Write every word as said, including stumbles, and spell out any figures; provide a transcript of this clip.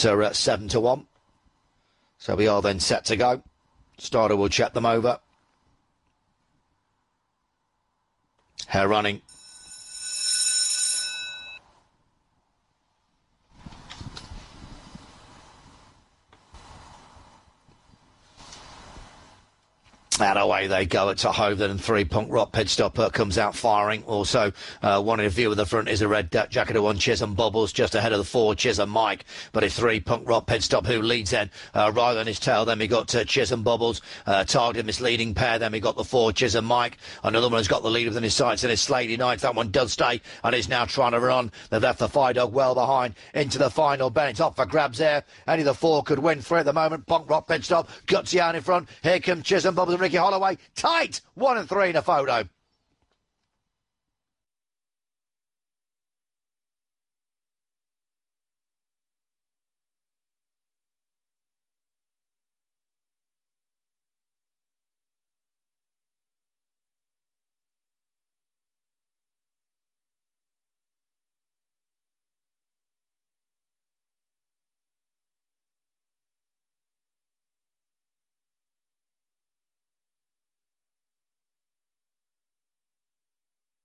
at uh, seven to one. So we are then set to go. Starter will check them over. Hair running. And away they go at Tohoven, and three Punk Rock pit stopper comes out firing. Also, uh, one in view of the front is a red uh, jacket of one Chisholm Bubbles, just ahead of the four Chisholm Mike. But it's three Punk Rock pit stop who leads then, uh, right on his tail. Then we got uh, Chisholm Bubbles, uh, targeted misleading pair. Then we got the four Chisholm Mike. Another one has got the lead within his sights, and it's Slady Knights. That one does stay and is now trying to run. They've left the Fire Dog well behind into the final. Bennett's off for grabs there. Any of the four could win three at the moment. Punk Rock pit stop, Gutsy out in front. Here comes Chisholm Bubbles and Ricky Holloway. Tight! One and three in a photo.